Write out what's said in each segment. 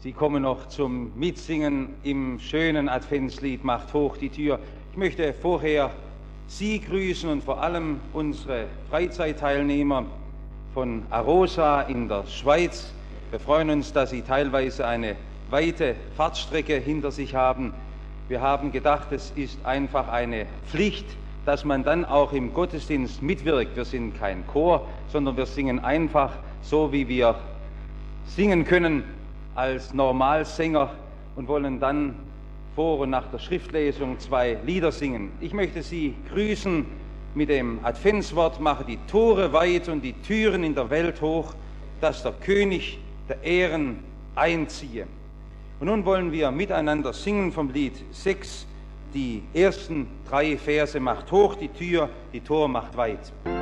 Sie kommen noch zum Mitsingen im schönen Adventslied Macht hoch die Tür. Ich möchte vorher Sie grüßen und vor allem unsere Freizeitteilnehmer von Arosa in der Schweiz. Wir freuen uns, dass Sie teilweise eine weite Fahrtstrecke hinter sich haben. Wir haben gedacht, es ist einfach eine Pflicht, dass man dann auch im Gottesdienst mitwirkt. Wir sind kein Chor, sondern wir singen einfach so, wie wir singen können als Normalsänger und wollen dann vor und nach der Schriftlesung 2 Lieder singen. Ich möchte Sie grüßen mit dem Adventswort: Mache die Tore weit und die Türen in der Welt hoch, dass der König der Ehren einziehe. Und nun wollen wir miteinander singen vom Lied 6, die ersten 3 Verse. Macht hoch die Tor macht weit.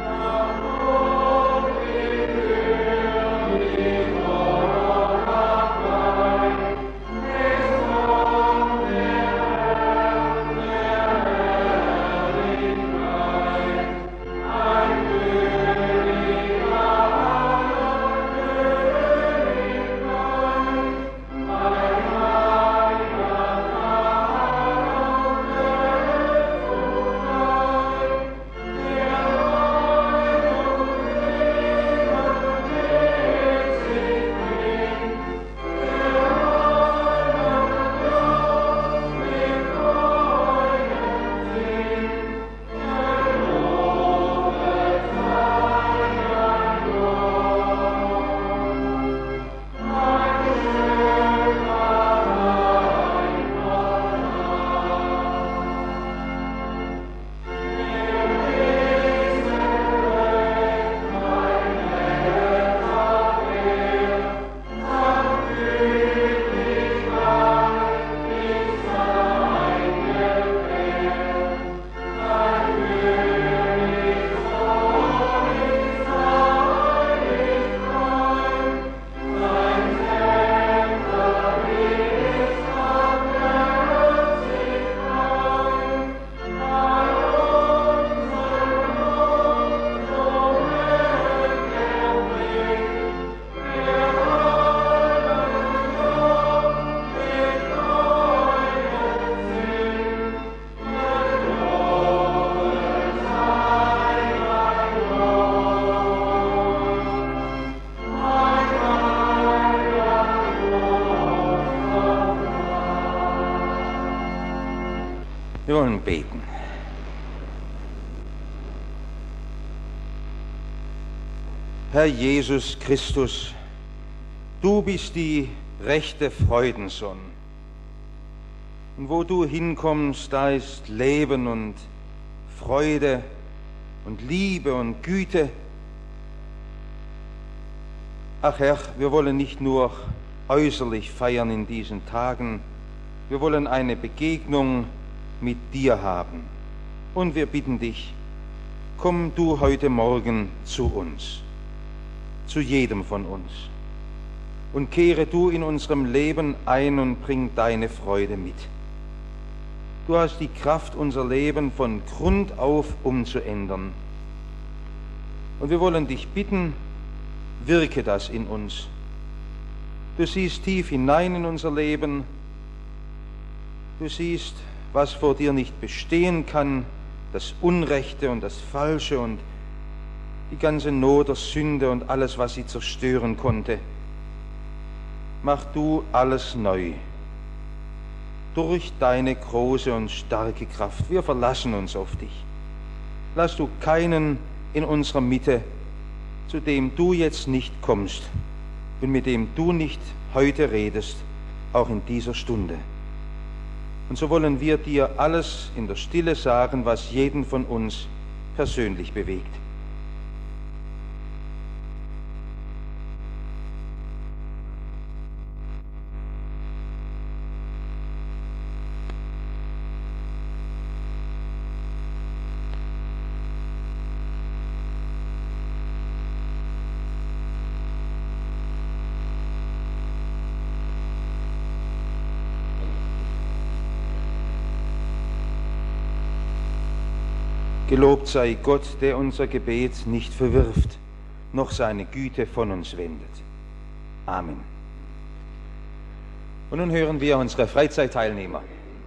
Wir wollen beten. Herr Jesus Christus, du bist die rechte Freudensonne. Und wo du hinkommst, da ist Leben und Freude und Liebe und Güte. Ach Herr, wir wollen nicht nur äußerlich feiern in diesen Tagen, wir wollen eine Begegnung mit dir haben. Und wir bitten dich, komm du heute Morgen zu uns, zu jedem von uns, und kehre du in unserem Leben ein und bring deine Freude mit. Du hast die Kraft, unser Leben von Grund auf umzuändern. Und wir wollen dich bitten, wirke das in uns. Du siehst tief hinein in unser Leben. Du siehst, was vor dir nicht bestehen kann, das Unrechte und das Falsche und die ganze Not der Sünde und alles, was sie zerstören konnte. Mach du alles neu, durch deine große und starke Kraft. Wir verlassen uns auf dich. Lass du keinen in unserer Mitte, zu dem du jetzt nicht kommst und mit dem du nicht heute redest, auch in dieser Stunde. Und so wollen wir dir alles in der Stille sagen, was jeden von uns persönlich bewegt. Gelobt sei Gott, der unser Gebet nicht verwirft, noch seine Güte von uns wendet. Amen. Und nun hören wir unsere Freizeitteilnehmer.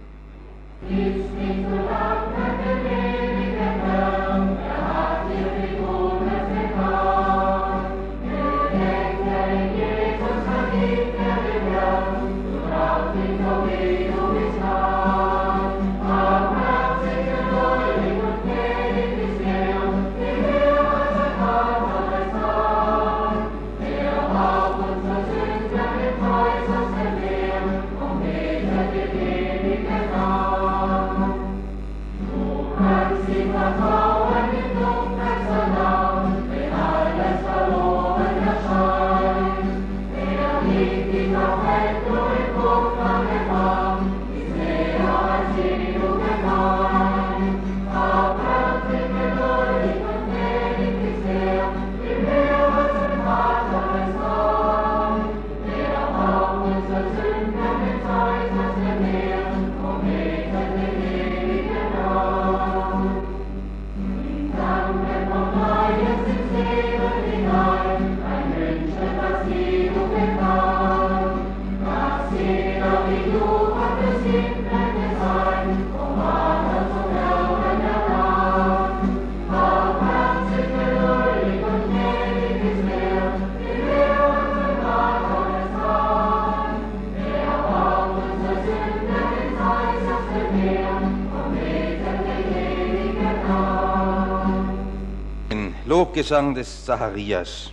Lobgesang des Zacharias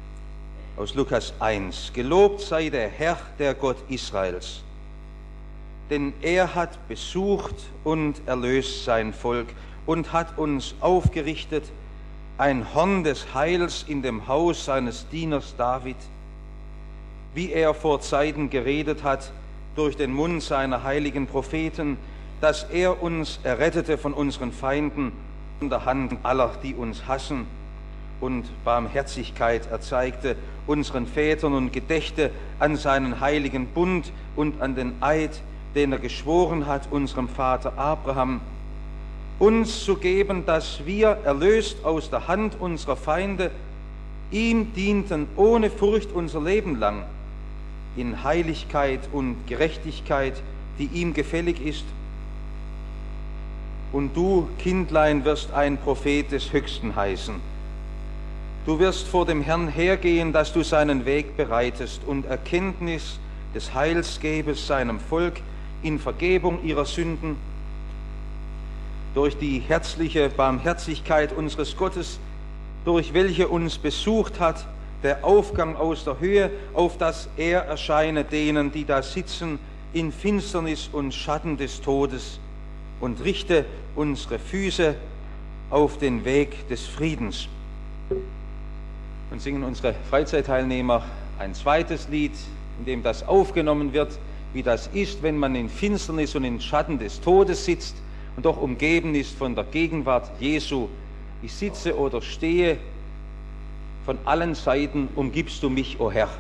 aus Lukas 1. Gelobt sei der Herr, der Gott Israels, denn er hat besucht und erlöst sein Volk und hat uns aufgerichtet ein Horn des Heils in dem Haus seines Dieners David, wie er vor Zeiten geredet hat durch den Mund seiner heiligen Propheten, dass er uns errettete von unseren Feinden, von der Hand aller, die uns hassen, und Barmherzigkeit erzeigte unseren Vätern und gedächte an seinen heiligen Bund und an den Eid, den er geschworen hat unserem Vater Abraham, uns zu geben, dass wir, erlöst aus der Hand unserer Feinde, ihm dienten ohne Furcht unser Leben lang, in Heiligkeit und Gerechtigkeit, die ihm gefällig ist. Und du, Kindlein, wirst ein Prophet des Höchsten heißen. Du wirst vor dem Herrn hergehen, dass du seinen Weg bereitest und Erkenntnis des Heils gebest seinem Volk in Vergebung ihrer Sünden, durch die herzliche Barmherzigkeit unseres Gottes, durch welche uns besucht hat, der Aufgang aus der Höhe, auf dass er erscheine denen, die da sitzen, in Finsternis und Schatten des Todes, und richte unsere Füße auf den Weg des Friedens. Und singen unsere Freizeitteilnehmer ein zweites Lied, in dem das aufgenommen wird, wie das ist, wenn man in Finsternis und in Schatten des Todes sitzt und doch umgeben ist von der Gegenwart Jesu. Ich sitze oder stehe, von allen Seiten umgibst du mich, o Herr.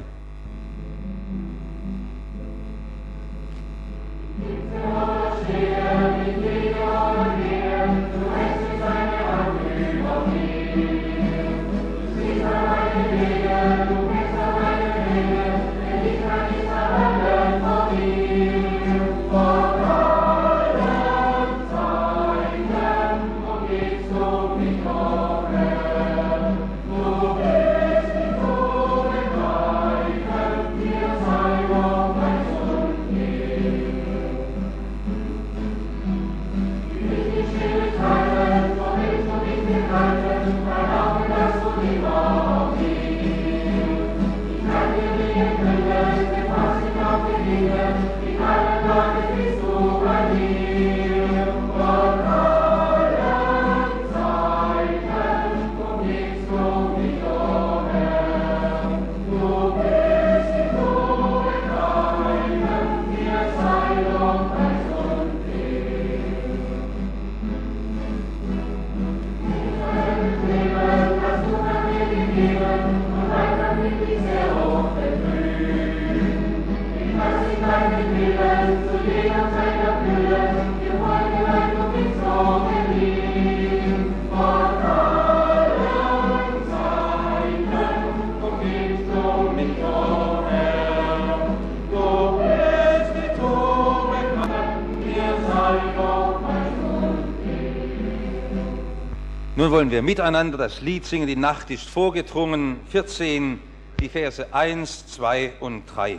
Nun wollen wir miteinander das Lied singen, die Nacht ist vorgedrungen, 14, die Verse 1, 2 und 3.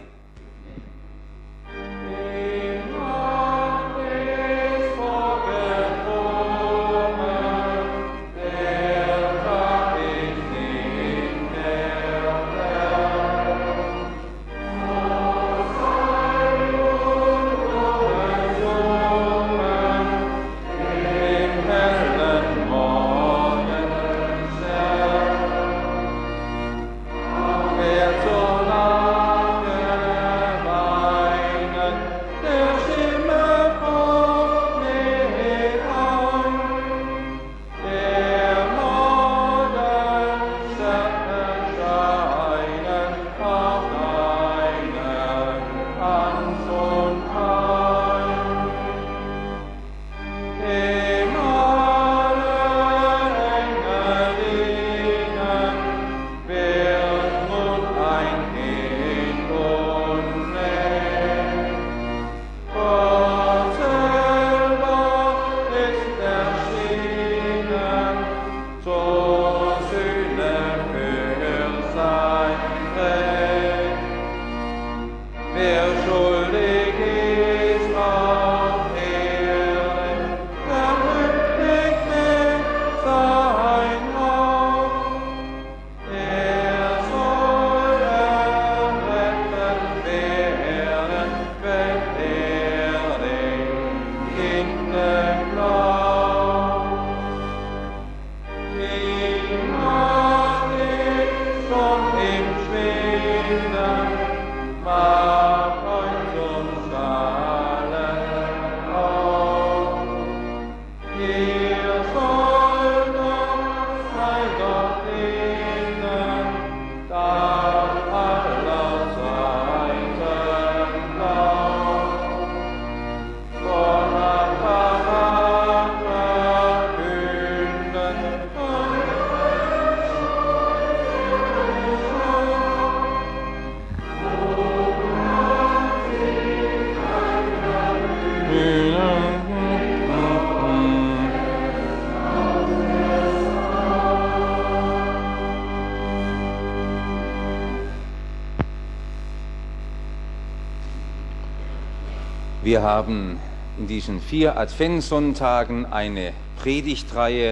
Wir haben in diesen 4 Adventssonntagen eine Predigtreihe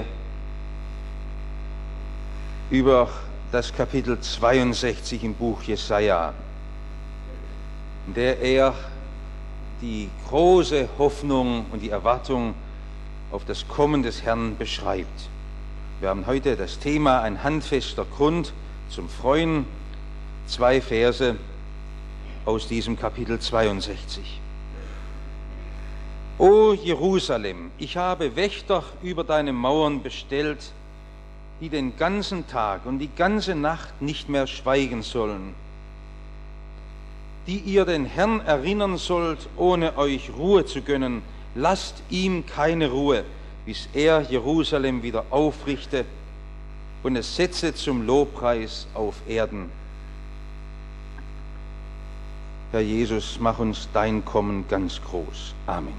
über das Kapitel 62 im Buch Jesaja, in der er die große Hoffnung und die Erwartung auf das Kommen des Herrn beschreibt. Wir haben heute das Thema ein handfester Grund zum Freuen, 2 Verse aus diesem Kapitel 62. O Jerusalem, ich habe Wächter über deine Mauern bestellt, die den ganzen Tag und die ganze Nacht nicht mehr schweigen sollen, die ihr den Herrn erinnern sollt, ohne euch Ruhe zu gönnen. Lasst ihm keine Ruhe, bis er Jerusalem wieder aufrichte und es setze zum Lobpreis auf Erden. Herr Jesus, mach uns dein Kommen ganz groß. Amen.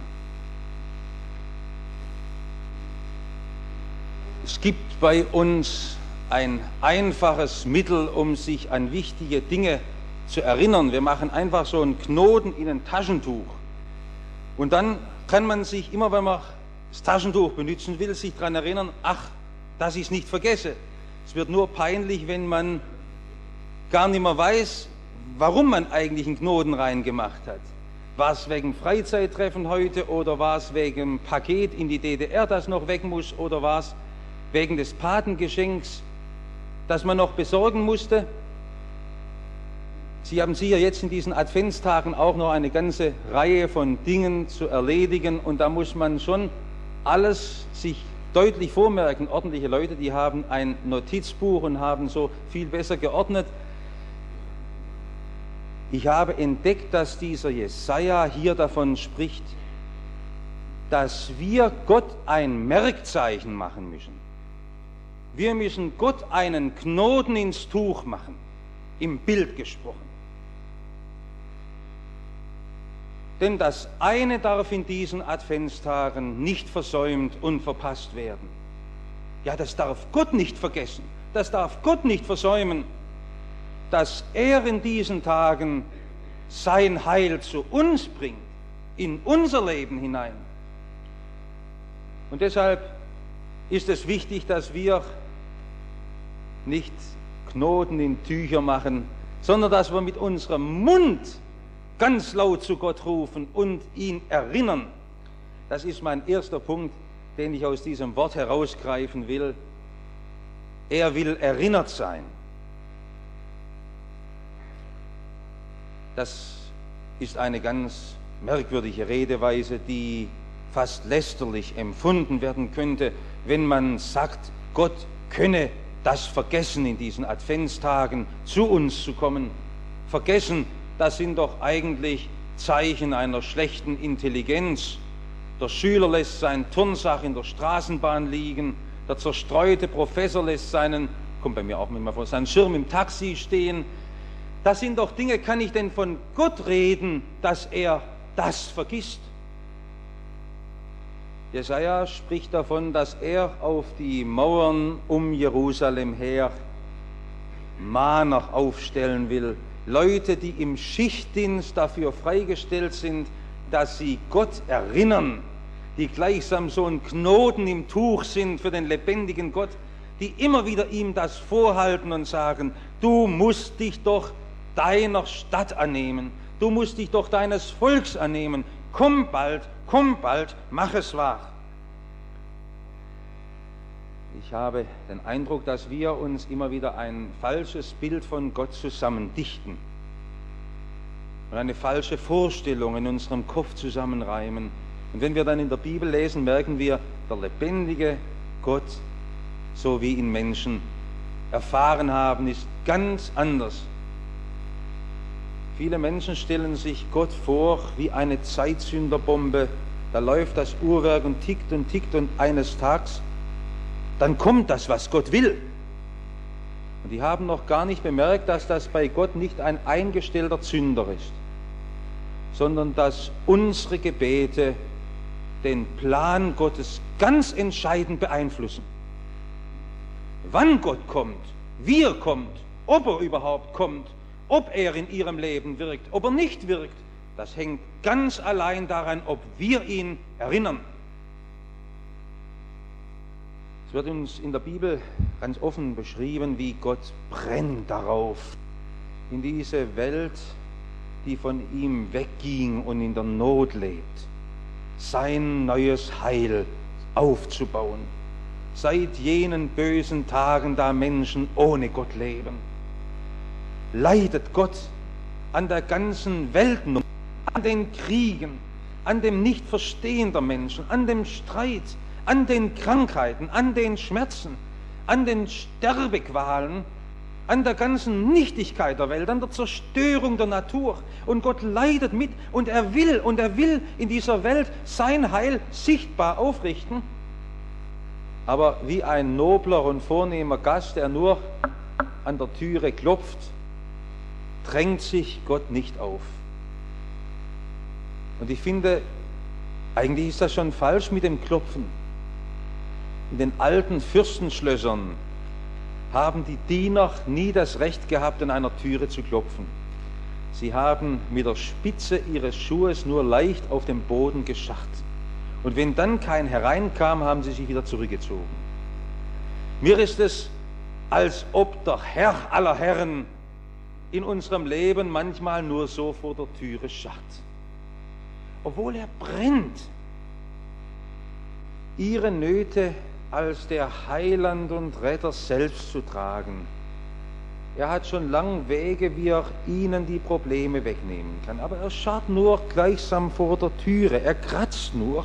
Es gibt bei uns ein einfaches Mittel, um sich an wichtige Dinge zu erinnern. Wir machen einfach so einen Knoten in ein Taschentuch. Und dann kann man sich, immer wenn man das Taschentuch benutzen will, sich daran erinnern, ach, dass ich es nicht vergesse. Es wird nur peinlich, wenn man gar nicht mehr weiß, warum man eigentlich einen Knoten reingemacht hat. War es wegen Freizeittreffen heute oder war es wegen Paket in die DDR, das noch weg muss, oder war es wegen des Patengeschenks, das man noch besorgen musste? Sie haben sicher jetzt in diesen Adventstagen auch noch eine ganze Reihe von Dingen zu erledigen und da muss man schon alles sich deutlich vormerken. Ordentliche Leute, die haben ein Notizbuch und haben so viel besser geordnet. Ich habe entdeckt, dass dieser Jesaja hier davon spricht, dass wir Gott ein Merkzeichen machen müssen. Wir müssen Gott einen Knoten ins Tuch machen, im Bild gesprochen. Denn das eine darf in diesen Adventstagen nicht versäumt und verpasst werden. Ja, das darf Gott nicht vergessen, das darf Gott nicht versäumen, dass er in diesen Tagen sein Heil zu uns bringt, in unser Leben hinein. Und deshalb ist es wichtig, dass wir nicht Knoten in Tücher machen, sondern dass wir mit unserem Mund ganz laut zu Gott rufen und ihn erinnern. Das ist mein erster Punkt, den ich aus diesem Wort herausgreifen will. Er will erinnert sein. Das ist eine ganz merkwürdige Redeweise, die fast lästerlich empfunden werden könnte, wenn man sagt, Gott könne das vergessen, in diesen Adventstagen zu uns zu kommen. Vergessen, das sind doch eigentlich Zeichen einer schlechten Intelligenz. Der Schüler lässt sein Turnsack in der Straßenbahn liegen, der zerstreute Professor lässt seinen Schirm im Taxi stehen. Das sind doch Dinge, kann ich denn von Gott reden, dass er das vergisst? Jesaja spricht davon, dass er auf die Mauern um Jerusalem her Mahner aufstellen will. Leute, die im Schichtdienst dafür freigestellt sind, dass sie Gott erinnern, die gleichsam so ein Knoten im Tuch sind für den lebendigen Gott, die immer wieder ihm das vorhalten und sagen, du musst dich doch deiner Stadt annehmen, du musst dich doch deines Volks annehmen, komm bald, mach es wahr. Ich habe den Eindruck, dass wir uns immer wieder ein falsches Bild von Gott zusammendichten und eine falsche Vorstellung in unserem Kopf zusammenreimen. Und wenn wir dann in der Bibel lesen, merken wir, der lebendige Gott, so wie ihn Menschen erfahren haben, ist ganz anders. Viele Menschen stellen sich Gott vor wie eine Zeitsünderbombe. Da läuft das Uhrwerk und tickt und eines Tages, dann kommt das, was Gott will. Und die haben noch gar nicht bemerkt, dass das bei Gott nicht ein eingestellter Zünder ist, sondern dass unsere Gebete den Plan Gottes ganz entscheidend beeinflussen. Wann Gott kommt, wie er kommt, ob er überhaupt kommt, ob er in ihrem Leben wirkt, ob er nicht wirkt, das hängt ganz allein daran, ob wir ihn erinnern. Es wird uns in der Bibel ganz offen beschrieben, wie Gott brennt darauf, in diese Welt, die von ihm wegging und in der Not lebt, sein neues Heil aufzubauen. Seit jenen bösen Tagen, da Menschen ohne Gott leben, leidet Gott an der ganzen Weltnot, an den Kriegen, an dem Nichtverstehen der Menschen, an dem Streit, an den Krankheiten, an den Schmerzen, an den Sterbequalen, an der ganzen Nichtigkeit der Welt, an der Zerstörung der Natur. Und Gott leidet mit und er will in dieser Welt sein Heil sichtbar aufrichten. Aber wie ein nobler und vornehmer Gast, der nur an der Türe klopft, drängt sich Gott nicht auf. Und ich finde, eigentlich ist das schon falsch mit dem Klopfen. In den alten Fürstenschlössern haben die Diener nie das Recht gehabt, an einer Türe zu klopfen. Sie haben mit der Spitze ihres Schuhes nur leicht auf dem Boden gescharrt. Und wenn dann kein hereinkam, haben sie sich wieder zurückgezogen. Mir ist es, als ob der Herr aller Herren in unserem Leben manchmal nur so vor der Türe scharrt. Obwohl er brennt, ihre Nöte als der Heiland und Retter selbst zu tragen. Er hat schon lang Wege, wie er ihnen die Probleme wegnehmen kann. Aber er scharrt nur gleichsam vor der Türe, er kratzt nur.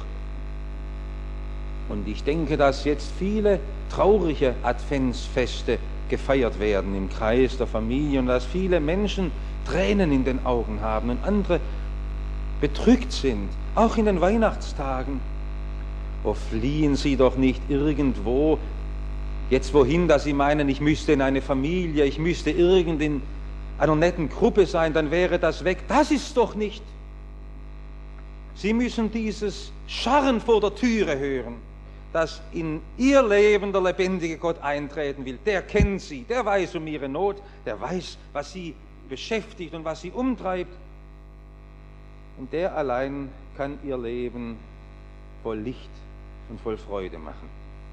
Und ich denke, dass jetzt viele traurige Adventsfeste gefeiert werden im Kreis der Familie und dass viele Menschen Tränen in den Augen haben und andere bedrückt sind, auch in den Weihnachtstagen. Oh, fliehen Sie doch nicht irgendwo, jetzt wohin, dass Sie meinen, ich müsste in eine Familie, ich müsste irgend in einer netten Gruppe sein, dann wäre das weg. Das ist doch nicht. Sie müssen dieses Scharren vor der Türe hören. dass in ihr Leben der lebendige Gott eintreten will. Der kennt sie, der weiß um ihre Not, der weiß, was sie beschäftigt und was sie umtreibt. Und der allein kann ihr Leben voll Licht und voll Freude machen.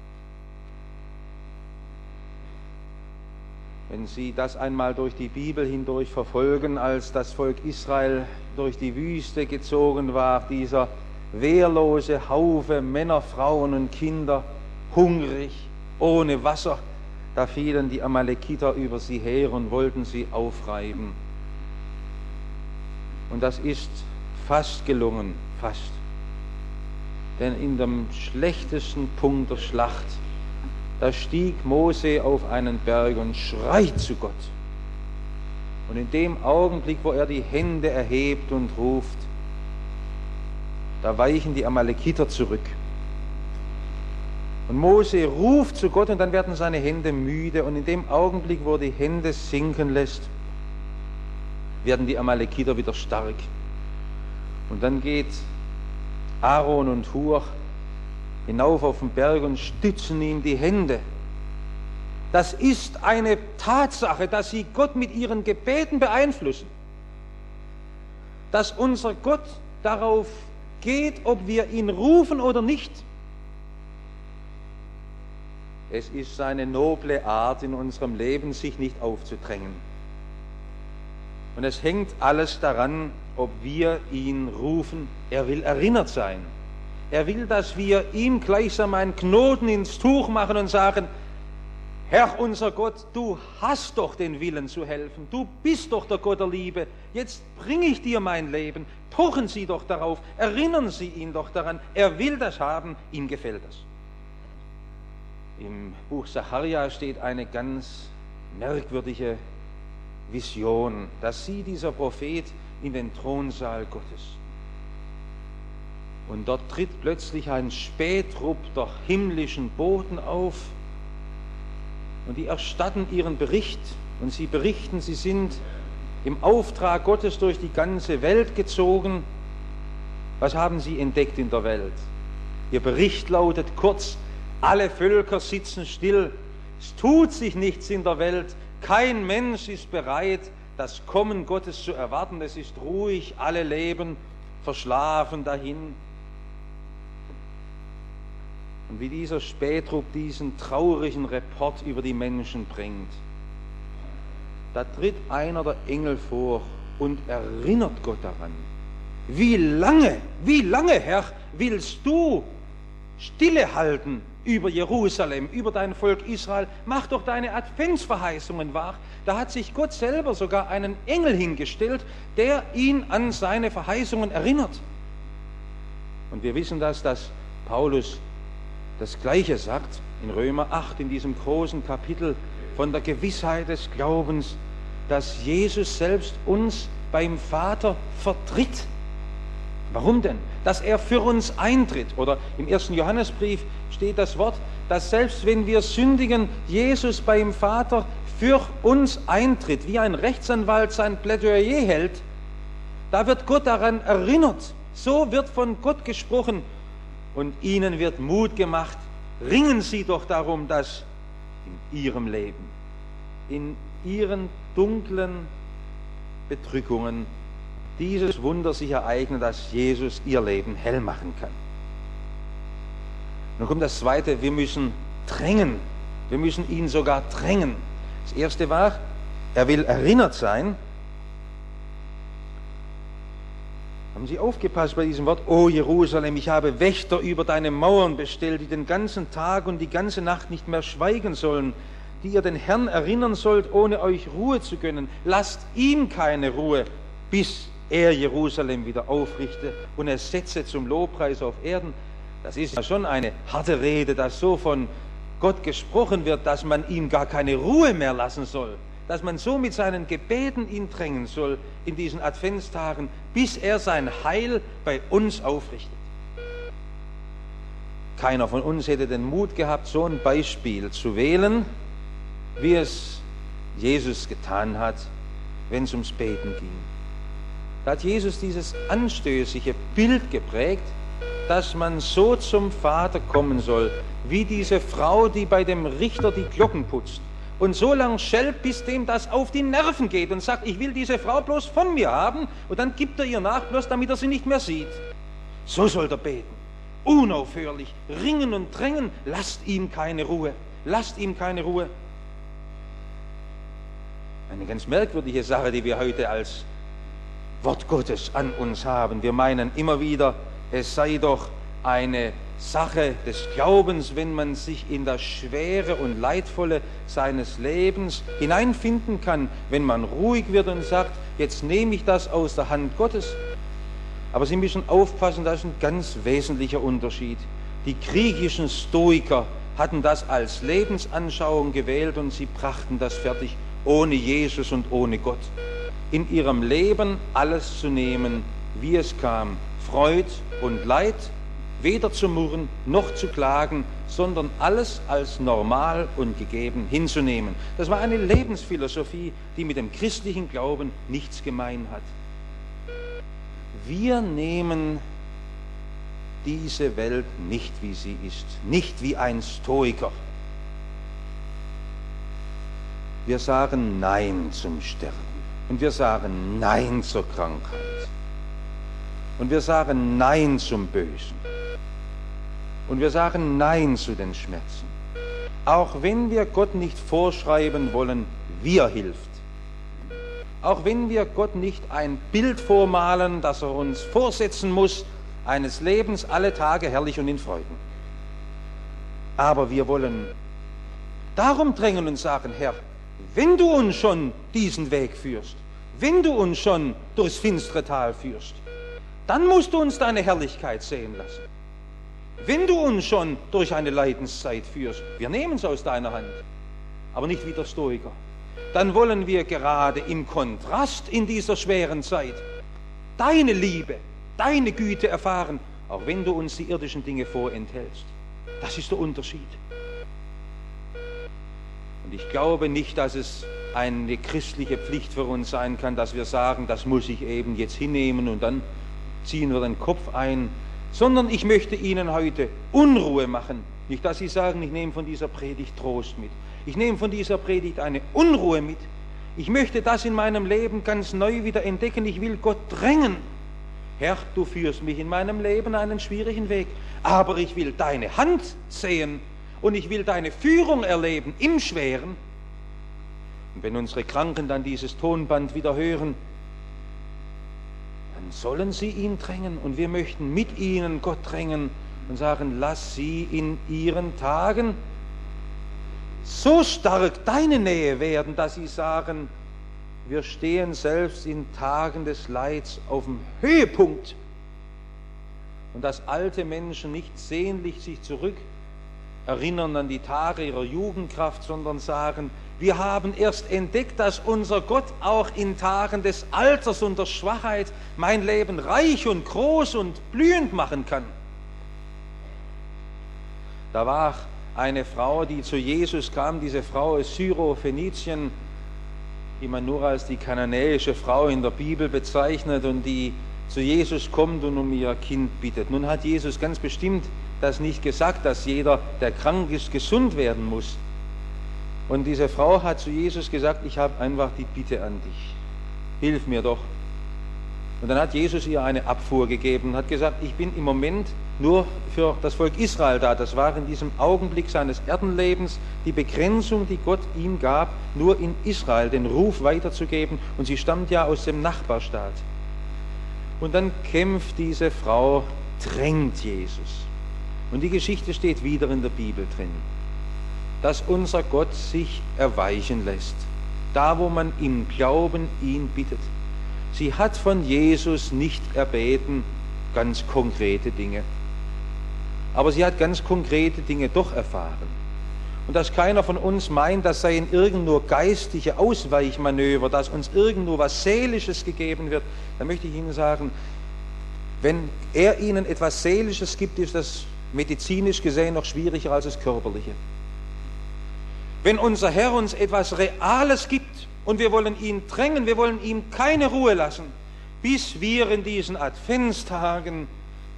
Wenn Sie das einmal durch die Bibel hindurch verfolgen, als das Volk Israel durch die Wüste gezogen war, dieser wehrlose Haufe Männer, Frauen und Kinder, hungrig, ohne Wasser, da fielen die Amalekiter über sie her und wollten sie aufreiben. Und das ist fast gelungen, fast. Denn in dem schlechtesten Punkt der Schlacht, da stieg Mose auf einen Berg und schreit zu Gott. Und in dem Augenblick, wo er die Hände erhebt und ruft, da weichen die Amalekiter zurück. Und Mose ruft zu Gott und dann werden seine Hände müde. Und in dem Augenblick, wo er die Hände sinken lässt, werden die Amalekiter wieder stark. Und dann geht Aaron und Hur hinauf auf den Berg und stützen ihm die Hände. Das ist eine Tatsache, dass sie Gott mit ihren Gebeten beeinflussen. Dass unser Gott darauf geht, ob wir ihn rufen oder nicht. Es ist seine noble Art in unserem Leben, sich nicht aufzudrängen. Und es hängt alles daran, ob wir ihn rufen. Er will erinnert sein. Er will, dass wir ihm gleichsam einen Knoten ins Tuch machen und sagen, Herr unser Gott, du hast doch den Willen zu helfen. Du bist doch der Gott der Liebe. Jetzt bringe ich dir mein Leben. Pochen Sie doch darauf. Erinnern Sie ihn doch daran. Er will das haben. Ihm gefällt das. Im Buch Sacharja steht eine ganz merkwürdige Vision. Da sieht dieser Prophet in den Thronsaal Gottes. Und dort tritt plötzlich ein Spähtrupp der himmlischen Boten auf und die erstatten ihren Bericht und sie berichten, sie sind im Auftrag Gottes durch die ganze Welt gezogen. Was haben sie entdeckt in der Welt? Ihr Bericht lautet kurz, alle Völker sitzen still, es tut sich nichts in der Welt, kein Mensch ist bereit, das Kommen Gottes zu erwarten, es ist ruhig, alle leben verschlafen dahin. Und wie dieser Spähtrupp diesen traurigen Report über die Menschen bringt, da tritt einer der Engel vor und erinnert Gott daran. Wie lange, Herr, willst du Stille halten über Jerusalem, über dein Volk Israel? Mach doch deine Adventsverheißungen wahr. Da hat sich Gott selber sogar einen Engel hingestellt, der ihn an seine Verheißungen erinnert. Und wir wissen dass Paulus das Gleiche sagt in Römer 8, in diesem großen Kapitel von der Gewissheit des Glaubens, dass Jesus selbst uns beim Vater vertritt. Warum denn? Dass er für uns eintritt. Oder im 1. Johannesbrief steht das Wort, dass selbst wenn wir sündigen, Jesus beim Vater für uns eintritt, wie ein Rechtsanwalt sein Plädoyer hält. Da wird Gott daran erinnert. So wird von Gott gesprochen. Und ihnen wird Mut gemacht, ringen Sie doch darum, dass in Ihrem Leben, in Ihren dunklen Bedrückungen dieses Wunder sich ereignet, dass Jesus Ihr Leben hell machen kann. Nun kommt das Zweite, wir müssen drängen, wir müssen ihn sogar drängen. Das Erste war, er will erinnert sein. Haben Sie aufgepasst bei diesem Wort? O Jerusalem, ich habe Wächter über deine Mauern bestellt, die den ganzen Tag und die ganze Nacht nicht mehr schweigen sollen, die ihr den Herrn erinnern sollt, ohne euch Ruhe zu gönnen. Lasst ihm keine Ruhe, bis er Jerusalem wieder aufrichte und es setze zum Lobpreis auf Erden. Das ist ja schon eine harte Rede, dass so von Gott gesprochen wird, dass man ihm gar keine Ruhe mehr lassen soll. Dass man so mit seinen Gebeten ihn drängen soll in diesen Adventstagen, bis er sein Heil bei uns aufrichtet. Keiner von uns hätte den Mut gehabt, so ein Beispiel zu wählen, wie es Jesus getan hat, wenn es ums Beten ging. Da hat Jesus dieses anstößige Bild geprägt, dass man so zum Vater kommen soll, wie diese Frau, die bei dem Richter die Glocken putzt und so lang schellt, bis dem das auf die Nerven geht und sagt, ich will diese Frau bloß von mir haben, und dann gibt er ihr nach, bloß damit er sie nicht mehr sieht. So soll er beten, unaufhörlich, ringen und drängen, lasst ihm keine Ruhe, lasst ihm keine Ruhe. Eine ganz merkwürdige Sache, die wir heute als Wort Gottes an uns haben. Wir meinen immer wieder, es sei doch eine Sache des Glaubens, wenn man sich in das Schwere und Leidvolle seines Lebens hineinfinden kann, wenn man ruhig wird und sagt, jetzt nehme ich das aus der Hand Gottes. Aber Sie müssen aufpassen, das ist ein ganz wesentlicher Unterschied. Die griechischen Stoiker hatten das als Lebensanschauung gewählt und sie brachten das fertig, ohne Jesus und ohne Gott. In ihrem Leben alles zu nehmen, wie es kam, Freud und Leid, weder zu murren noch zu klagen, sondern alles als normal und gegeben hinzunehmen. Das war eine Lebensphilosophie, die mit dem christlichen Glauben nichts gemein hat. Wir nehmen diese Welt nicht, wie sie ist, nicht wie ein Stoiker. Wir sagen Nein zum Sterben und wir sagen Nein zur Krankheit und wir sagen Nein zum Bösen. Und wir sagen Nein zu den Schmerzen. Auch wenn wir Gott nicht vorschreiben wollen, wie er hilft. Auch wenn wir Gott nicht ein Bild vormalen, das er uns vorsetzen muss, eines Lebens alle Tage herrlich und in Freuden. Aber wir wollen darum drängen und sagen, Herr, wenn du uns schon diesen Weg führst, wenn du uns schon durchs finstere Tal führst, dann musst du uns deine Herrlichkeit sehen lassen. Wenn du uns schon durch eine Leidenszeit führst, wir nehmen es aus deiner Hand, aber nicht wie der Stoiker, dann wollen wir gerade im Kontrast in dieser schweren Zeit deine Liebe, deine Güte erfahren, auch wenn du uns die irdischen Dinge vorenthältst. Das ist der Unterschied. Und ich glaube nicht, dass es eine christliche Pflicht für uns sein kann, dass wir sagen, das muss ich eben jetzt hinnehmen und dann ziehen wir den Kopf ein, sondern ich möchte Ihnen heute Unruhe machen. Nicht, dass Sie sagen, ich nehme von dieser Predigt Trost mit. Ich nehme von dieser Predigt eine Unruhe mit. Ich möchte das in meinem Leben ganz neu wieder entdecken. Ich will Gott drängen. Herr, du führst mich in meinem Leben einen schwierigen Weg, aber ich will deine Hand sehen und ich will deine Führung erleben im Schweren. Und wenn unsere Kranken dann dieses Tonband wieder hören, dann sollen sie ihn drängen und wir möchten mit ihnen Gott drängen und sagen, lass sie in ihren Tagen so stark deine Nähe werden, dass sie sagen, wir stehen selbst in Tagen des Leids auf dem Höhepunkt. Und dass alte Menschen nicht sehnlich sich zurück erinnern an die Tage ihrer Jugendkraft, sondern sagen, wir haben erst entdeckt, dass unser Gott auch in Tagen des Alters und der Schwachheit mein Leben reich und groß und blühend machen kann. Da war eine Frau, die zu Jesus kam, diese Frau aus Syro-Phönizien, die man nur als die kananäische Frau in der Bibel bezeichnet und die zu Jesus kommt und um ihr Kind bittet. Nun hat Jesus ganz bestimmt das nicht gesagt, dass jeder, der krank ist, gesund werden muss. Und diese Frau hat zu Jesus gesagt, ich habe einfach die Bitte an dich, hilf mir doch. Und dann hat Jesus ihr eine Abfuhr gegeben und hat gesagt, ich bin im Moment nur für das Volk Israel da. Das war in diesem Augenblick seines Erdenlebens die Begrenzung, die Gott ihm gab, nur in Israel den Ruf weiterzugeben. Und sie stammt ja aus dem Nachbarstaat. Und dann kämpft diese Frau, drängt Jesus. Und die Geschichte steht wieder in der Bibel drin, dass unser Gott sich erweichen lässt, da wo man im Glauben ihn bittet. Sie hat von Jesus nicht erbeten ganz konkrete Dinge, aber sie hat ganz konkrete Dinge doch erfahren. Und dass keiner von uns meint, das seien irgend nur geistige Ausweichmanöver, dass uns irgend nur was Seelisches gegeben wird, dann möchte ich Ihnen sagen, wenn er Ihnen etwas Seelisches gibt, ist das medizinisch gesehen noch schwieriger als das Körperliche. Wenn unser Herr uns etwas Reales gibt und wir wollen ihn drängen, wir wollen ihm keine Ruhe lassen, bis wir in diesen Adventstagen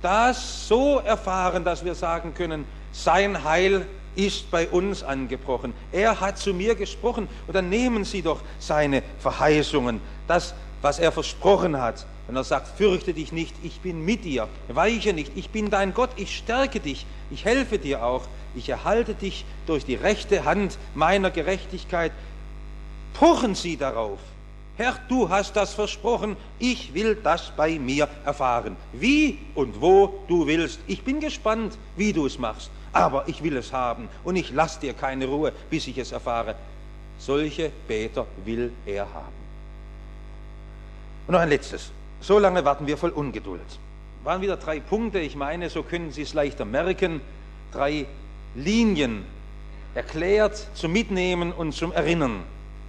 das so erfahren, dass wir sagen können, sein Heil ist bei uns angebrochen. Er hat zu mir gesprochen. Und dann nehmen Sie doch seine Verheißungen, das, was er versprochen hat. Wenn er sagt, fürchte dich nicht, ich bin mit dir, weiche nicht, ich bin dein Gott, ich stärke dich, ich helfe dir auch, ich erhalte dich durch die rechte Hand meiner Gerechtigkeit. Pochen Sie darauf. Herr, du hast das versprochen, ich will das bei mir erfahren. Wie und wo du willst. Ich bin gespannt, wie du es machst, aber ich will es haben und ich lasse dir keine Ruhe, bis ich es erfahre. Solche Beter will er haben. Und noch ein letztes. So lange warten wir voll Ungeduld. Waren wieder 3 Punkte, ich meine, so können Sie es leichter merken. 3 Linien, erklärt, zum Mitnehmen und zum Erinnern.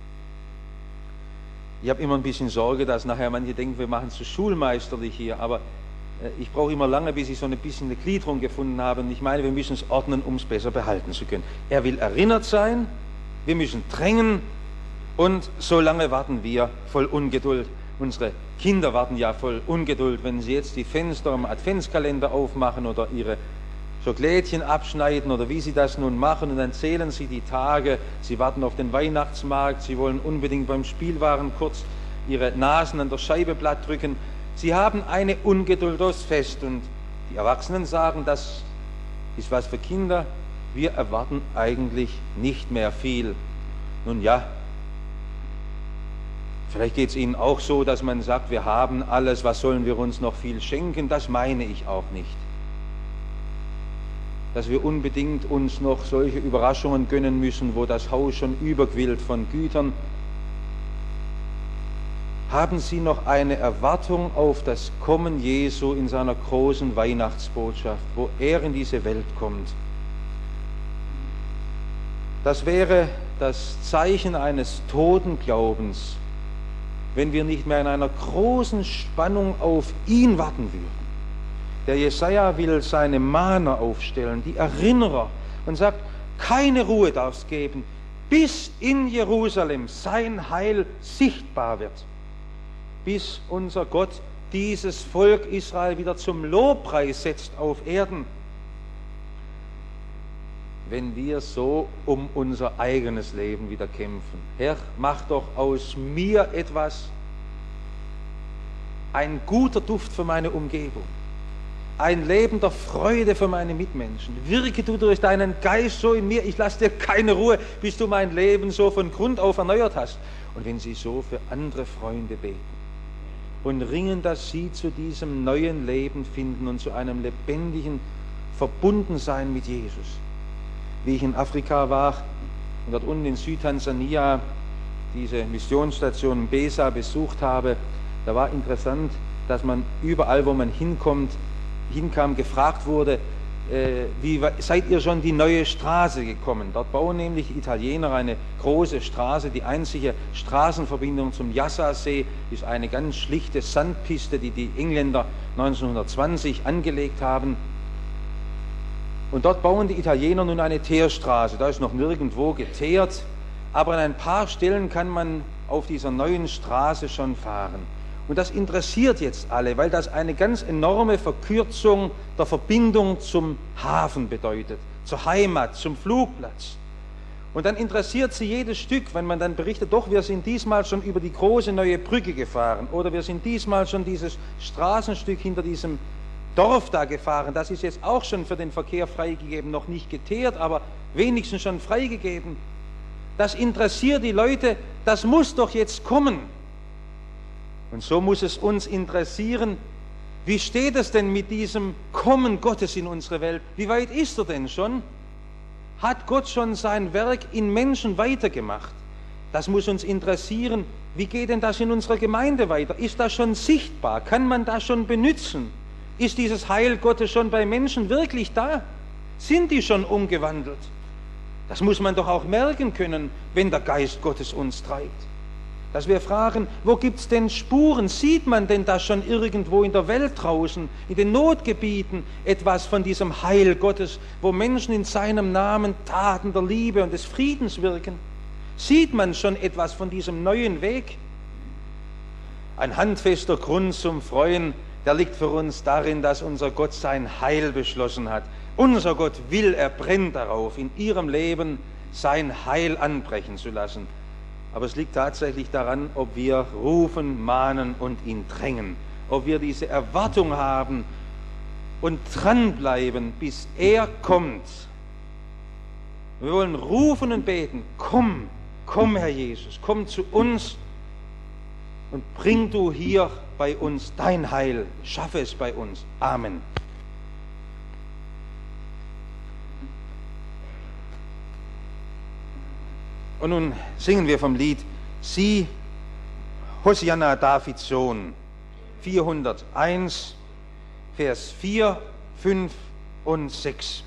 Ich habe immer ein bisschen Sorge, dass nachher manche denken, wir machen es so schulmeisterlich hier, aber ich brauche immer lange, bis ich so ein bisschen eine Gliederung gefunden habe. Und ich meine, wir müssen es ordnen, um es besser behalten zu können. Er will erinnert sein, wir müssen drängen und so lange warten wir voll Ungeduld. Unsere Kinder warten ja voll Ungeduld, wenn sie jetzt die Fenster im Adventskalender aufmachen oder ihre Schokolädchen abschneiden oder wie sie das nun machen, und dann zählen sie die Tage, sie warten auf den Weihnachtsmarkt, sie wollen unbedingt beim Spielwaren kurz ihre Nasen an der Scheibe platt drücken. Sie haben eine Ungeduld aufs Fest und die Erwachsenen sagen, das ist was für Kinder, wir erwarten eigentlich nicht mehr viel. Nun ja, vielleicht geht es Ihnen auch so, dass man sagt, wir haben alles, was sollen wir uns noch viel schenken? Das meine ich auch nicht. Dass wir unbedingt uns noch solche Überraschungen gönnen müssen, wo das Haus schon überquillt von Gütern. Haben Sie noch eine Erwartung auf das Kommen Jesu in seiner großen Weihnachtsbotschaft, wo er in diese Welt kommt? Das wäre das Zeichen eines toten Glaubens, wenn wir nicht mehr in einer großen Spannung auf ihn warten würden. Der Jesaja will seine Mahner aufstellen, die Erinnerer, und sagt, keine Ruhe darf es geben, bis in Jerusalem sein Heil sichtbar wird, bis unser Gott dieses Volk Israel wieder zum Lobpreis setzt auf Erden. Wenn wir so um unser eigenes Leben wieder kämpfen, Herr, mach doch aus mir etwas, ein guter Duft für meine Umgebung, ein Leben der Freude für meine Mitmenschen. Wirke du durch deinen Geist so in mir, ich lasse dir keine Ruhe, bis du mein Leben so von Grund auf erneuert hast. Und wenn Sie so für andere Freunde beten und ringen, dass sie zu diesem neuen Leben finden und zu einem lebendigen Verbundensein mit Jesus. Wie ich in Afrika war und dort unten in Südtansania diese Missionsstation Mbesa besucht habe, da war interessant, dass man überall, wo man hinkam, gefragt wurde, wie seid ihr schon die neue Straße gekommen? Dort bauen nämlich die Italiener eine große Straße. Die einzige Straßenverbindung zum Yassa-See ist eine ganz schlichte Sandpiste, die die Engländer 1920 angelegt haben. Und dort bauen die Italiener nun eine Teerstraße. Da ist noch nirgendwo geteert, aber an ein paar Stellen kann man auf dieser neuen Straße schon fahren. Und das interessiert jetzt alle, weil das eine ganz enorme Verkürzung der Verbindung zum Hafen bedeutet, zur Heimat, zum Flugplatz. Und dann interessiert sie jedes Stück, wenn man dann berichtet, doch, wir sind diesmal schon über die große neue Brücke gefahren oder wir sind diesmal schon dieses Straßenstück hinter diesem Dorf da gefahren. Das ist jetzt auch schon für den Verkehr freigegeben, noch nicht geteert, aber wenigstens schon freigegeben. Das interessiert die Leute, das muss doch jetzt kommen. Und so muss es uns interessieren, wie steht es denn mit diesem Kommen Gottes in unsere Welt? Wie weit ist er denn schon? Hat Gott schon sein Werk in Menschen weitergemacht? Das muss uns interessieren. Wie geht denn das in unserer Gemeinde weiter? Ist das schon sichtbar? Kann man das schon benutzen? Ist dieses Heil Gottes schon bei Menschen wirklich da? Sind die schon umgewandelt? Das muss man doch auch merken können, wenn der Geist Gottes uns treibt. Dass wir fragen, wo gibt es denn Spuren? Sieht man denn das schon irgendwo in der Welt draußen, in den Notgebieten, etwas von diesem Heil Gottes, wo Menschen in seinem Namen Taten der Liebe und des Friedens wirken? Sieht man schon etwas von diesem neuen Weg? Ein handfester Grund zum Freuen der liegt für uns darin, dass unser Gott sein Heil beschlossen hat. Unser Gott will, er brennt darauf, in ihrem Leben sein Heil anbrechen zu lassen. Aber es liegt tatsächlich daran, ob wir rufen, mahnen und ihn drängen, ob wir diese Erwartung haben und dranbleiben, bis er kommt. Wir wollen rufen und beten, komm, komm, Herr Jesus, komm zu uns und bring du hier bei uns dein Heil, schaffe es bei uns. Amen. Und nun singen wir vom Lied Sie, Hosianna, Davids Sohn, 401, Vers 4, 5 und 6.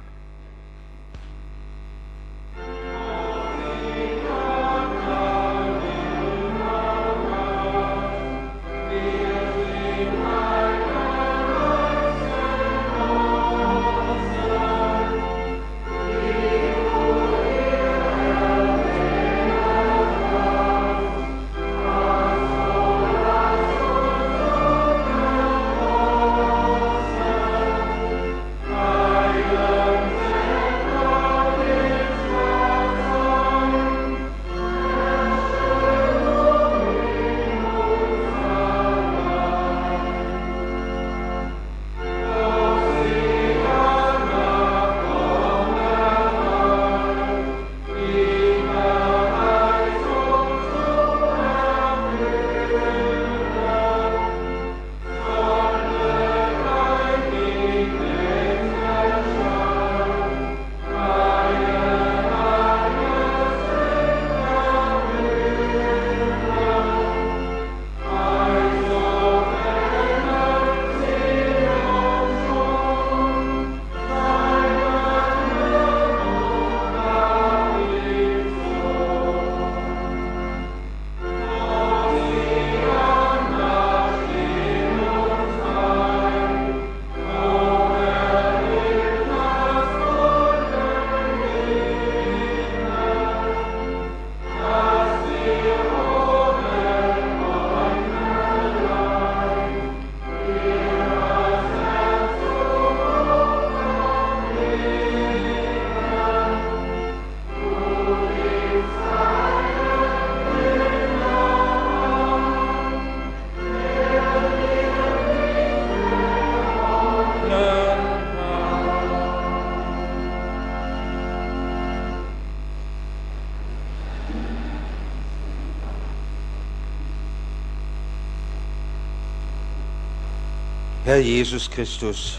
Herr Jesus Christus,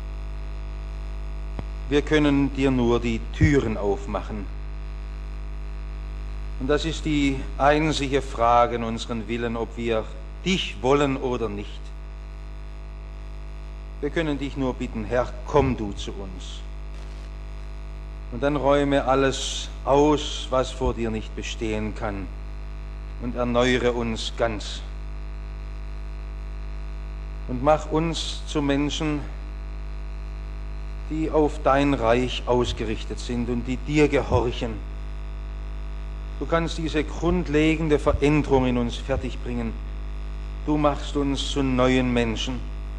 wir können dir nur die Türen aufmachen. Und das ist die einzige Frage in unseren Willen, ob wir dich wollen oder nicht. Wir können dich nur bitten, Herr, komm du zu uns. Und dann räume alles aus, was vor dir nicht bestehen kann, und erneuere uns ganz. Und mach uns zu Menschen, die auf dein Reich ausgerichtet sind und die dir gehorchen. Du kannst diese grundlegende Veränderung in uns fertigbringen. Du machst uns zu neuen Menschen.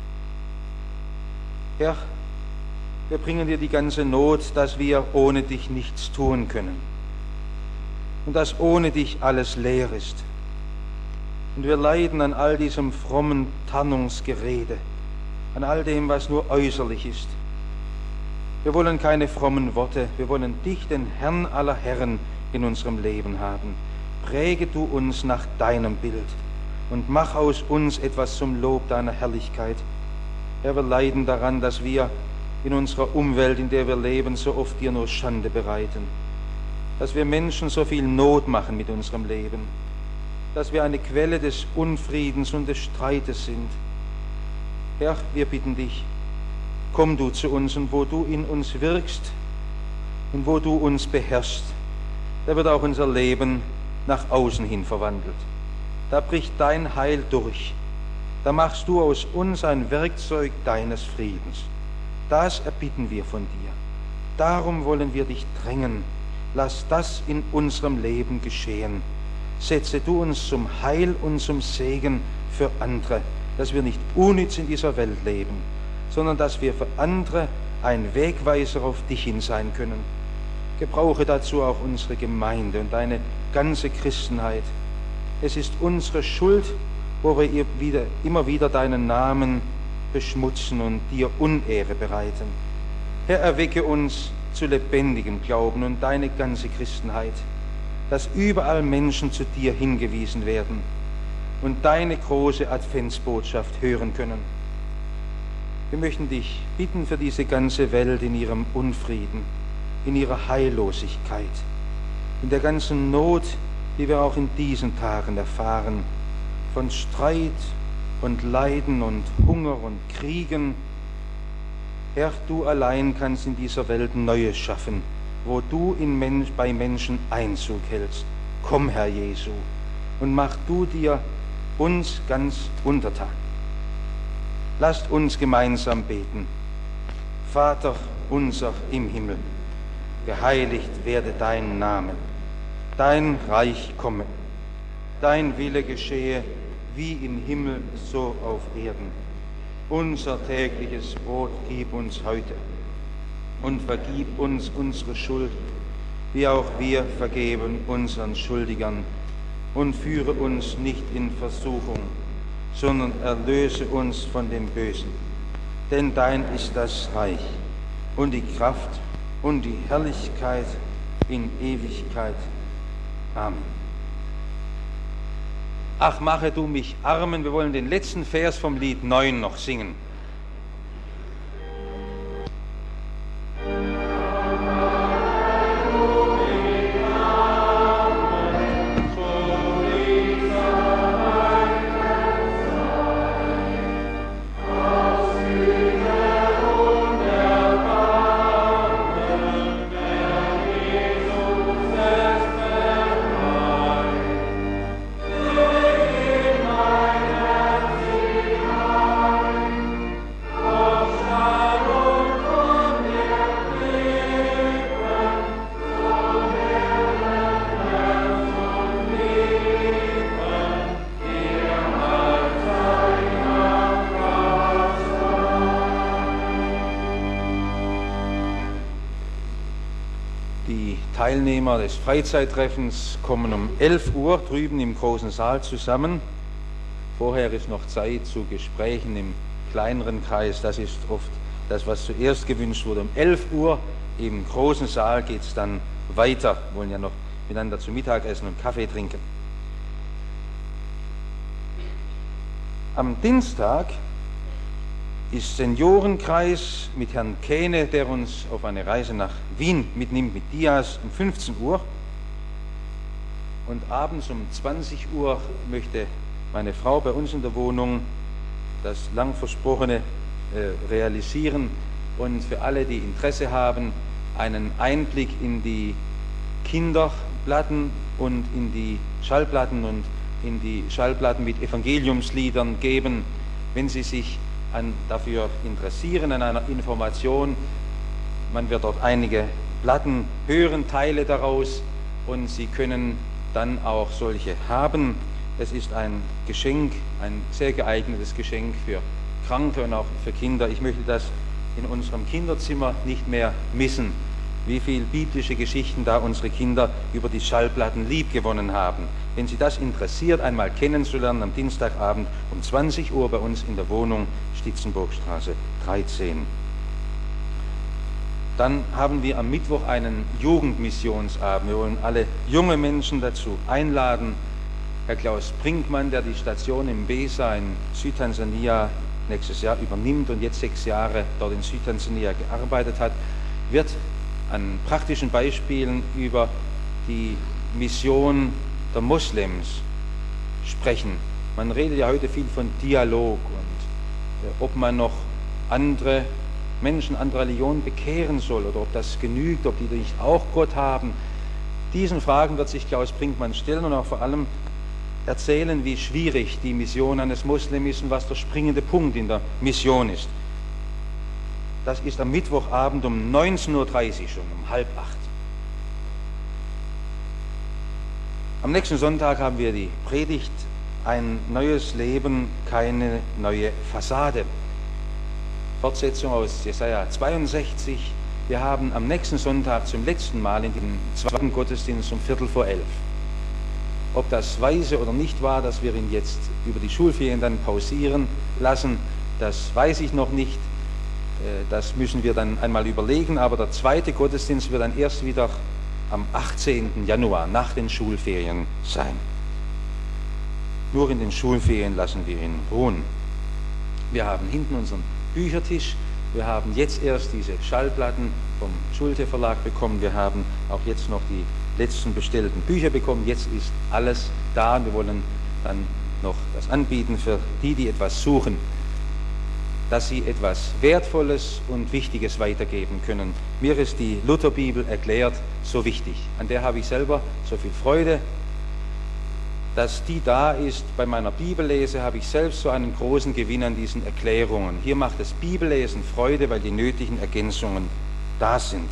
Herr, wir bringen dir die ganze Not, dass wir ohne dich nichts tun können und dass ohne dich alles leer ist. Und wir leiden an all diesem frommen Tarnungsgerede, an all dem, was nur äußerlich ist. Wir wollen keine frommen Worte, wir wollen dich, den Herrn aller Herren, in unserem Leben haben. Präge du uns nach deinem Bild und mach aus uns etwas zum Lob deiner Herrlichkeit. Herr, wir leiden daran, dass wir in unserer Umwelt, in der wir leben, so oft dir nur Schande bereiten, dass wir Menschen so viel Not machen mit unserem Leben, dass wir eine Quelle des Unfriedens und des Streites sind. Herr, wir bitten dich, komm du zu uns, und wo du in uns wirkst und wo du uns beherrschst, da wird auch unser Leben nach außen hin verwandelt. Da bricht dein Heil durch. Da machst du aus uns ein Werkzeug deines Friedens. Das erbitten wir von dir. Darum wollen wir dich drängen. Lass das in unserem Leben geschehen. Setze du uns zum Heil und zum Segen für andere. dass wir nicht unnütz in dieser Welt leben, sondern dass wir für andere ein Wegweiser auf dich hin sein können. Gebrauche dazu auch unsere Gemeinde und deine ganze Christenheit. Es ist unsere Schuld, wo wir immer wieder deinen Namen beschmutzen und dir Unehre bereiten. Herr, erwecke uns zu lebendigem Glauben und deine ganze Christenheit, dass überall Menschen zu dir hingewiesen werden und deine große Adventsbotschaft hören können. Wir möchten dich bitten für diese ganze Welt in ihrem Unfrieden, in ihrer Heillosigkeit, in der ganzen Not, die wir auch in diesen Tagen erfahren, von Streit und Leiden und Hunger und Kriegen. Herr, du allein kannst in dieser Welt Neues schaffen, wo du bei Menschen Einzug hältst. Komm, Herr Jesu, und mach du dir uns ganz untertan. Lasst uns gemeinsam beten. Vater unser im Himmel, geheiligt werde dein Name, dein Reich komme, dein Wille geschehe, wie im Himmel, so auf Erden. Unser tägliches Brot gib uns heute und vergib uns unsere Schuld, wie auch wir vergeben unseren Schuldigern. Und führe uns nicht in Versuchung, sondern erlöse uns von dem Bösen. Denn dein ist das Reich und die Kraft und die Herrlichkeit in Ewigkeit. Amen. Ach, mache du mich armen. Wir wollen den letzten Vers vom Lied 9 noch singen. Teilnehmer des Freizeittreffens kommen um 11 Uhr drüben im großen Saal zusammen. Vorher ist noch Zeit zu Gesprächen im kleineren Kreis. Das ist oft das, was zuerst gewünscht wurde. Um 11 Uhr im großen Saal geht es dann weiter. Wir wollen ja noch miteinander zu Mittag essen und Kaffee trinken. Am Dienstag ist Seniorenkreis mit Herrn Kähne, der uns auf eine Reise nach Wien mitnimmt mit Dias um 15 Uhr. Und abends um 20 Uhr möchte meine Frau bei uns in der Wohnung das lang Versprochene realisieren und für alle, die Interesse haben, einen Einblick in die Kinderplatten und in die Schallplatten und in die Schallplatten mit Evangeliumsliedern geben, wenn Sie sich dafür interessieren, an einer Information. Man wird dort einige Platten hören, Teile daraus, und Sie können dann auch solche haben. Es ist ein Geschenk, ein sehr geeignetes Geschenk für Kranke und auch für Kinder. Ich möchte das in unserem Kinderzimmer nicht mehr missen, wie viele biblische Geschichten da unsere Kinder über die Schallplatten liebgewonnen haben. Wenn Sie das interessiert, einmal kennenzulernen, am Dienstagabend um 20 Uhr bei uns in der Wohnung, Stitzenburgstraße 13. Dann haben wir am Mittwoch einen Jugendmissionsabend. Wir wollen alle junge Menschen dazu einladen. Herr Klaus Brinkmann, der die Station im Besa in Südtansania nächstes Jahr übernimmt und jetzt 6 Jahre dort in Südtansania gearbeitet hat, wird an praktischen Beispielen über die Mission der Moslems sprechen. Man redet ja heute viel von Dialog und ob man noch andere Menschen anderer Religionen bekehren soll oder ob das genügt, ob die nicht auch Gott haben. Diesen Fragen wird sich Klaus Brinkmann stellen und auch vor allem erzählen, wie schwierig die Mission eines Moslem ist und was der springende Punkt in der Mission ist. Das ist am Mittwochabend um 19.30 Uhr schon, um 7:30. Am nächsten Sonntag haben wir die Predigt ein neues Leben keine neue Fassade. Fortsetzung aus Jesaja 62. Wir haben am nächsten Sonntag zum letzten Mal in den zweiten Gottesdienst um 11:15. Ob das weise oder nicht war, dass wir ihn jetzt über die Schulferien dann pausieren lassen, das weiß ich noch nicht. Das müssen wir dann einmal überlegen. Aber der zweite Gottesdienst wird dann erst wieder am 18. Januar nach den Schulferien sein. Nur in den Schulferien lassen wir ihn ruhen. Wir haben hinten unseren Büchertisch. Wir haben jetzt erst diese Schallplatten vom Schulte Verlag bekommen. Wir haben auch jetzt noch die letzten bestellten Bücher bekommen. Jetzt ist alles da. Wir wollen dann noch das anbieten für die, die etwas suchen, dass sie etwas Wertvolles und Wichtiges weitergeben können. Mir ist die Lutherbibel erklärt so wichtig. An der habe ich selber so viel Freude. Dass die da ist, bei meiner Bibellese habe ich selbst so einen großen Gewinn an diesen Erklärungen. Hier macht das Bibellesen Freude, weil die nötigen Ergänzungen da sind.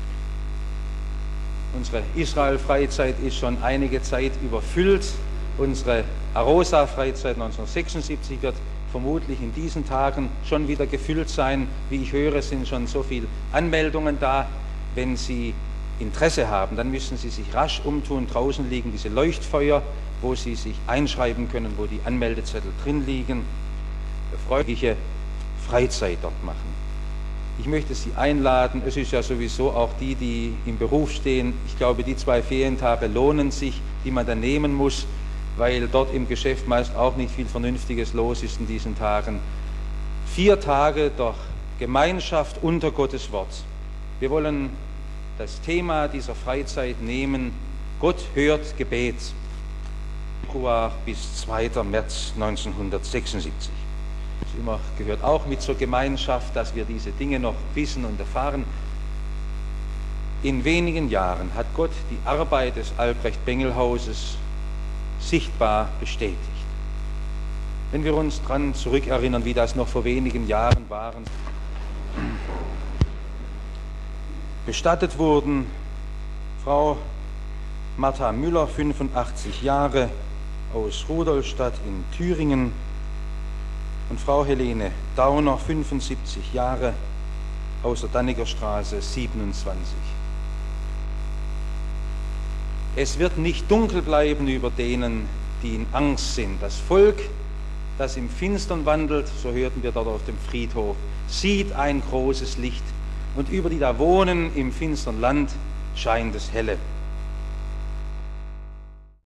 Unsere Israel-Freizeit ist schon einige Zeit überfüllt. Unsere Arosa-Freizeit 1976 wird vermutlich in diesen Tagen schon wieder gefüllt sein. Wie ich höre, sind schon so viele Anmeldungen da. Wenn Sie Interesse haben, dann müssen Sie sich rasch umtun. Draußen liegen diese Leuchtfeuer, wo Sie sich einschreiben können, wo die Anmeldezettel drin liegen. Freudige Freizeit dort machen. Ich möchte Sie einladen, es ist ja sowieso auch die, die im Beruf stehen, ich glaube, die 2 Ferientage lohnen sich, die man dann nehmen muss, weil dort im Geschäft meist auch nicht viel Vernünftiges los ist in diesen Tagen. 4 Tage der Gemeinschaft unter Gottes Wort. Wir wollen das Thema dieser Freizeit nehmen, Gott hört Gebet. Februar bis 2. März 1976. Das immer gehört auch mit zur Gemeinschaft, dass wir diese Dinge noch wissen und erfahren. In wenigen Jahren hat Gott die Arbeit des Albrecht-Bengel-Hauses sichtbar bestätigt. Wenn wir uns daran zurückerinnern, wie das noch vor wenigen Jahren waren, bestattet wurden Frau Martha Müller, 85 Jahre, aus Rudolstadt in Thüringen, und Frau Helene Dauner, 75 Jahre, aus der Danniger Straße 27. Es wird nicht dunkel bleiben über denen, die in Angst sind. Das Volk, das im Finstern wandelt, so hörten wir dort auf dem Friedhof, sieht ein großes Licht, und über die da wohnen im finstern Land scheint das Helle.